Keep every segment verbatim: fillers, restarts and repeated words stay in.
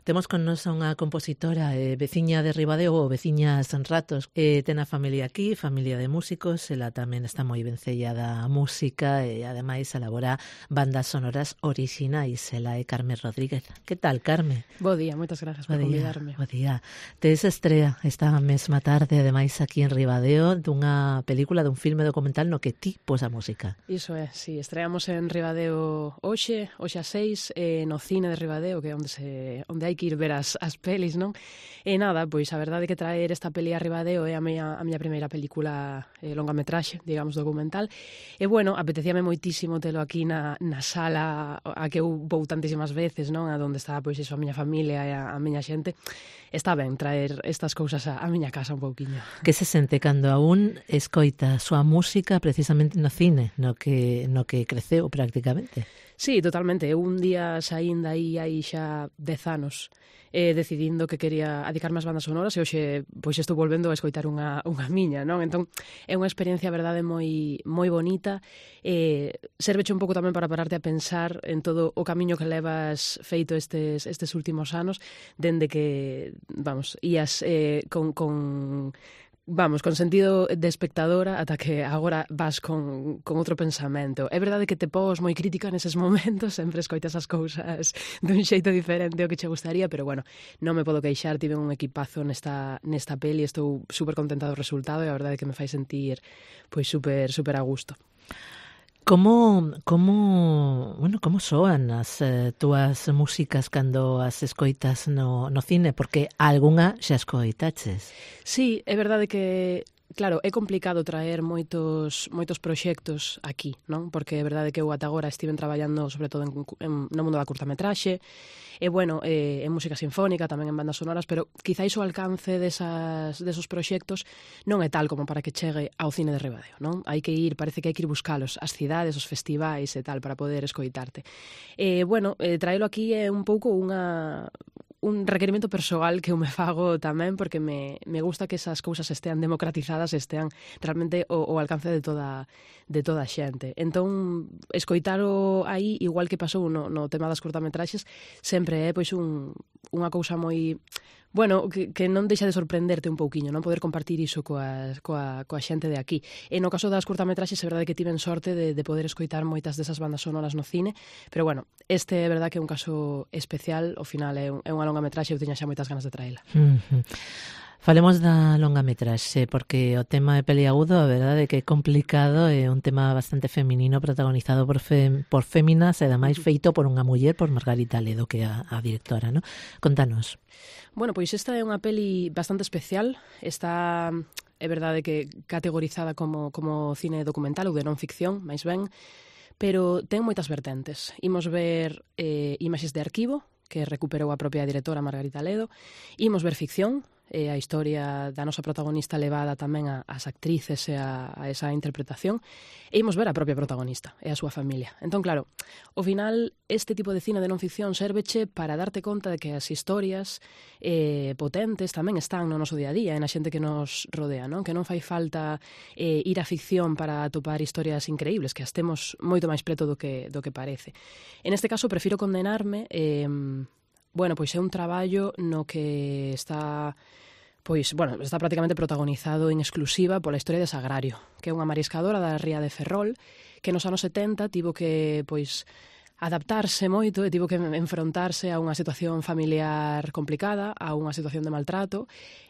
Temos con nos a unha compositora eh, veciña de Ribadeo ou veciñas en Ratos. Eh, ten a familia aquí, familia de músicos, ela tamén está moi vencellada a música e ademais elabora bandas sonoras orixinais. Ela é Carme Rodríguez. Que tal, Carme? Bo día, moitas grazas por convidarme. Bo día. Tes estrea esta mesma tarde, ademais aquí en Ribadeo, dunha película, dun filme documental no que ti pos a música. Iso é, si, estreamos en Ribadeo hoxe, hoxe a seis, eh, no cine de Ribadeo, que é onde se onde hai que ir ver as, as pelis, non? E nada, pois a verdade é que traer esta peli a Ribadeo é a miña, a miña primeira película eh, longametraxe, digamos, documental. E, bueno, apetecíame moitísimo telo aquí na, na sala a que eu vou tantísimas veces, non? A donde está, pois, iso, a miña familia e a, a miña xente. Está ben traer estas cousas a, a miña casa un pouquiño. Que se sente cando aún escoita a súa música precisamente no cine, no que, no que creceu prácticamente? Sí, totalmente. Eu un día saín daí hai xa dez anos eh, decidindo que quería adicarme ás bandas sonoras e hoxe pois estou volvendo a escoitar unha, unha miña, non? Entón é unha experiencia, a verdade, moi moi bonita. Eh, serveche un pouco tamén para pararte a pensar en todo o camiño que levas feito estes, estes últimos anos, dende que, vamos, ías eh, con... con Vamos, con sentido de espectadora ata que agora vas con, con outro pensamento. É verdade que te pos moi crítica neses momentos, sempre escoitas as cousas dun xeito diferente ao que che gustaría, pero bueno, non me podo queixar, tive un equipazo nesta, nesta peli, estou super contenta do resultado e a verdade é que me fai sentir pois super, super a gusto. Como, como, bueno, como soan as eh, túas músicas cando as escoitas no, no cine? Porque algunha xa escoitaches. Sí, é verdade que, claro, é complicado traer moitos moitos proxectos aquí, non? Porque é verdade que eu ata agora estiven traballando sobre todo en, en, no mundo da curtametraxe, e, bueno, eh, en música sinfónica, tamén en bandas sonoras, pero quizáis o alcance desas, desos proxectos non é tal como para que chegue ao cine de Ribadeo, non? Hai que ir, parece que hai que ir buscalos, as cidades, os festivais e tal, para poder escoitarte. E, bueno, eh, traelo aquí é un pouco unha... un requerimento persoal que eu me fago tamén, porque me, me gusta que esas cousas estean democratizadas, estean realmente o, o alcance de toda de toda a xente. Entón, escoitaro aí, igual que pasou no, no tema das curtametraxes, sempre é pois un, unha cousa moi... Bueno, que, que non deixa de sorprenderte un pouquiño, non poder compartir iso coa, coa, coa xente de aquí. E no caso das curtametraxes, é verdade que tiven sorte de, de poder escoitar moitas desas bandas sonoras no cine, pero bueno, este é verdade que é un caso especial, ao final é, un, é unha longa metraxe, eu tiña xa moitas ganas de traela. Uh-huh. Falemos da longa metraxe, porque o tema é peliagudo, a verdade é que é complicado, é un tema bastante feminino, protagonizado por, fe, por féminas, e ademais feito por unha muller, por Margarita Ledo, que é a, a directora, ¿no? Contanos. Bueno, pois esta é unha peli bastante especial, está, é verdade que categorizada como, como cine documental ou de non ficción, máis ben, pero ten moitas vertentes. Imos ver eh, imaxes de arquivo, que recuperou a propia directora Margarita Ledo, imos ver ficción, e a historia da nosa protagonista levada tamén a, as actrices e a, a esa interpretación, e imos ver a propia protagonista e a súa familia. Entón, claro, ao final, este tipo de cine de non ficción sérveche para darte conta de que as historias eh, potentes tamén están no noso día a día, e na xente que nos rodea, non? Que non fai falta eh, ir á ficción para atopar historias increíbles, que as temos moito máis preto do que, do que parece. En este caso, prefiro condenarme... Eh, bueno, pois é un traballo no que está... Pois, bueno, está prácticamente protagonizado en exclusiva pola historia de Sagrario, que é unha mariscadora da ría de Ferrol, que nos anos setenta tivo que, pois, adaptarse moito e tivo que enfrontarse a unha situación familiar complicada, a unha situación de maltrato,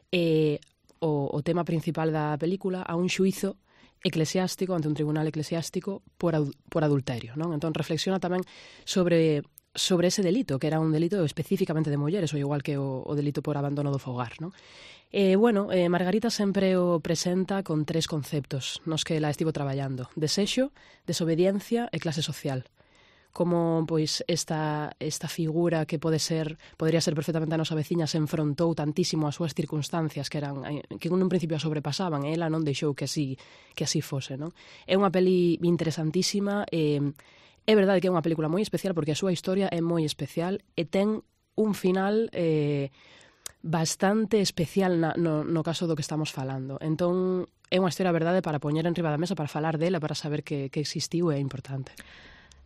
e o, o tema principal da película, a un xuízo eclesiástico, ante un tribunal eclesiástico, por, por adulterio, non? Entón, reflexiona tamén sobre... sobre ese delito, que era un delito específicamente de mulleres, ou igual que o, o delito por abandono do fogar, non? E, bueno, eh, Margarita sempre o presenta con tres conceptos nos que la estivo traballando: desexo, desobediencia e clase social. Como, pois, esta, esta figura que pode ser, podría ser perfectamente a nosa veciña, se enfrontou tantísimo ás súas circunstancias que eran que nun principio a sobrepasaban, e ela non deixou que así, que así fose, non? É unha peli interesantísima, e é verdade que é unha película moi especial porque a súa historia é moi especial e ten un final eh, bastante especial na, no, no caso do que estamos falando. Entón, é unha historia, verdade, para poñer en riba da mesa, para falar dela, para saber que, que existiu, é importante.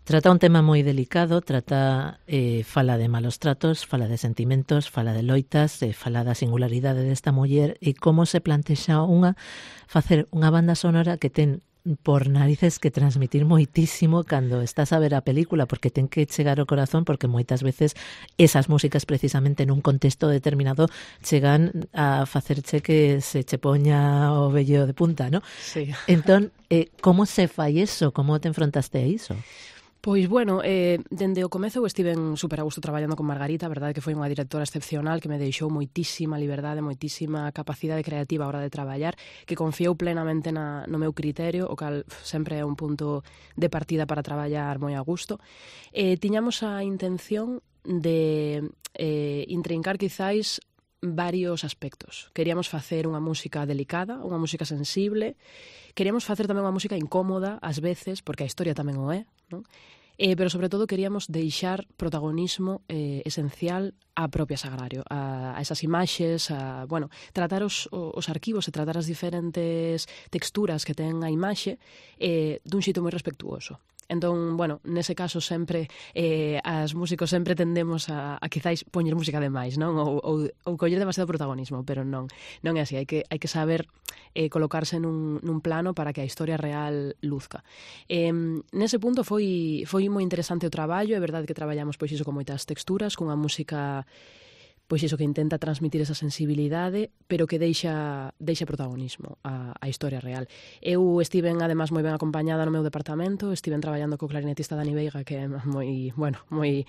Trata un tema moi delicado, trata, eh, fala de malos tratos, fala de sentimentos, fala de loitas, eh, fala da singularidade desta muller e como se plantexa unha facer unha banda sonora que ten por narices que transmitir moitísimo cando estás a ver a película, porque ten que chegar ao corazón, porque moitas veces esas músicas precisamente nun contexto determinado chegan a facerche que se che poña o vello de punta, ¿no? Sí. Entón, eh, como se fai eso? Como te enfrontaste a iso? Pois, bueno, eh, dende o comezo eu estiven super a gusto traballando con Margarita, a verdade que foi unha directora excepcional que me deixou moitísima liberdade, moitísima capacidade creativa a hora de traballar, que confiou plenamente na, no meu criterio, o cal sempre é un punto de partida para traballar moi a gusto. Eh, tiñamos a intención de eh, intrincar quizáis varios aspectos. Queríamos facer unha música delicada, unha música sensible, queríamos facer tamén unha música incómoda, ás veces, porque a historia tamén o é, non? Eh, pero sobre todo queríamos deixar protagonismo eh, esencial á propia Sagrario, a, a esas imaxes, a, bueno, tratar os, os arquivos e tratar as diferentes texturas que ten a imaxe eh, dun xeito moi respectuoso. Entón, bueno, nese caso sempre eh, as músicos sempre tendemos a, a quizáis poñer música demais, non? Ou, ou, ou coller demasiado protagonismo, pero non, non é así, hai que, hai que saber eh, colocarse nun, nun plano para que a historia real luzca. Eh, nese punto foi, foi moi interesante o traballo, é verdade que traballamos pois iso con moitas texturas, cunha música pois iso que intenta transmitir esa sensibilidade, pero que deixa, deixa protagonismo á, á historia real. Eu estiven, además, moi ben acompañada no meu departamento, estiven traballando co clarinetista Dani Veiga, que é moi, bueno, moi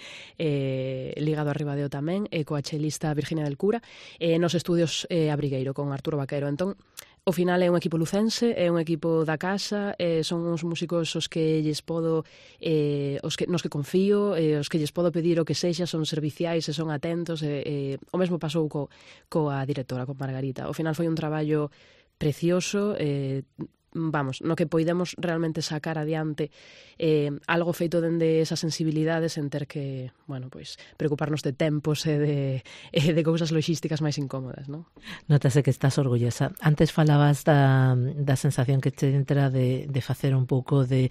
eh, ligado a Ribadeo tamén, e coa chelista Virginia del Cura, e nos estudios eh, Abrigueiro, con Arturo Vaquero. Entón, ao final é un equipo lucense, é un equipo da casa, eh, son uns músicos os que lles podo, eh, os que, nos que confío, eh, os que lles podo pedir o que sexa, son serviciais e son atentos, e eh, o mesmo pasou co, coa directora, con Margarita. Ao final foi un traballo precioso, eh, vamos, no que poidemos realmente sacar adiante eh, algo feito dende esas sensibilidades en ter que, bueno, pois, preocuparnos de tempos e de, e de cousas logísticas máis incómodas, non? Notase que estás orgullosa. Antes falabas da, da sensación que te entra de, de facer un pouco de,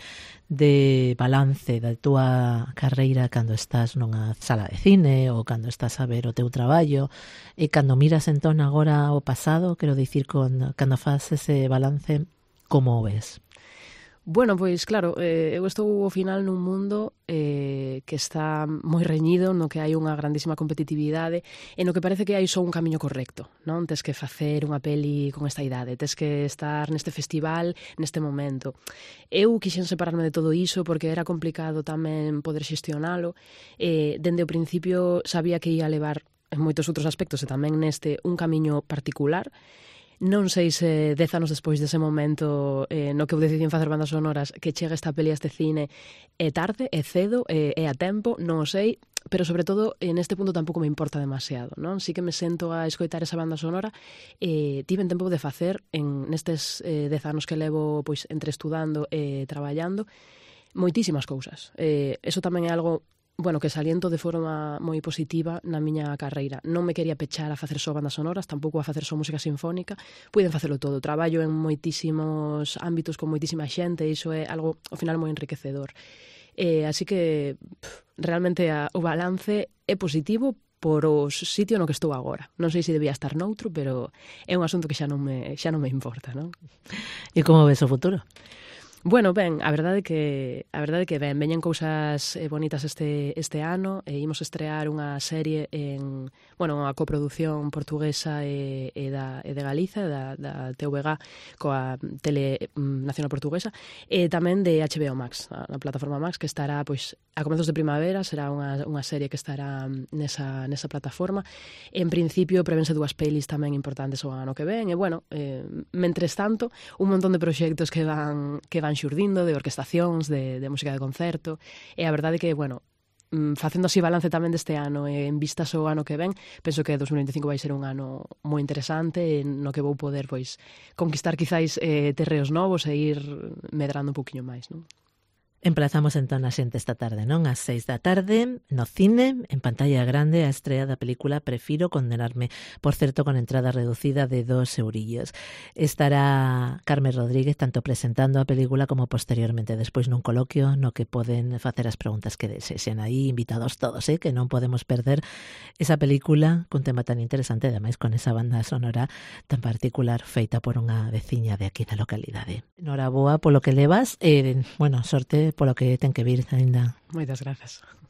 de balance da túa carreira cando estás nunha sala de cine ou cando estás a ver o teu traballo, e cando miras entón agora o pasado, quero dicir, con, cando faz ese balance, como o ves? Bueno, pois claro, eh, eu estou ao final nun mundo eh, que está moi reñido, no que hai unha grandísima competitividade e no que parece que hai só un camiño correcto, non? Tes que facer unha peli con esta idade, tes que estar neste festival neste momento. Eu quixen separarme de todo iso porque era complicado tamén poder xestionalo. Eh, dende o principio sabía que ia levar en moitos outros aspectos e tamén neste un camiño particular. Non sei se dez anos despois dese momento eh, no que eu decidín facer bandas sonoras que chega esta peli a este cine é tarde, é cedo, é, é a tempo, non o sei, pero sobre todo en este punto tampouco me importa demasiado, non? Si que me sento a escoitar esa banda sonora e eh, tiven tempo de facer en nestes eh, dez anos que levo pois entre estudando e traballando moitísimas cousas. Eh, eso tamén é algo bueno, que saliento de forma moi positiva na miña carreira. Non me quería pechar a facer só bandas sonoras, tampouco a facer só música sinfónica. Puiden facelo todo. Traballo en moitísimos ámbitos con moitísima xente e iso é algo, ao final, moi enriquecedor. Eh, así que, pff, realmente, a, o balance é positivo por o sitio no que estou agora. Non sei se debía estar noutro, pero é un asunto que xa non me, xa non me importa, non? E como ves o futuro? Bueno, ben, a verdade que a verdade que ben, veñen cousas eh, bonitas este este ano, e imos estrear unha serie en, bueno, unha coproducción portuguesa e, e da e de Galiza, da da T V G coa Tele Nacional Portuguesa, e tamén de H B O Max, a, a plataforma Max, que estará pois a comezos de primavera, será unha unha serie que estará nesa nesa plataforma. En principio prevense dúas pelis tamén importantes o ano que ven, e bueno, eh, mentres tanto, un montón de proxectos que van que van xurdindo, de orquestacións, de, de música de concerto, e a verdade que, bueno, facendo así balance tamén deste ano e en vistas ao ano que ven, penso que dos mil vinte e cinco vai ser un ano moi interesante no que vou poder, pois, conquistar quizáis eh, terreos novos e ir medrando un poquinho máis, non? Emplazamos entón a xente esta tarde, non? Ás seis da tarde, no cine, en pantalla grande, a estrea da película Prefiro condenarme, por certo, con entrada reducida de dos eurillos. Estará Carmen Rodríguez tanto presentando a película como posteriormente despois nun coloquio no que poden facer as preguntas que desexen. Aí invitados todos, eh? Que non podemos perder esa película cun tema tan interesante, ademais con esa banda sonora tan particular feita por unha veciña de aquí da localidade. Noraboa polo que levas, e, bueno, sorte polo que ten que vir ainda. Moitas grazas.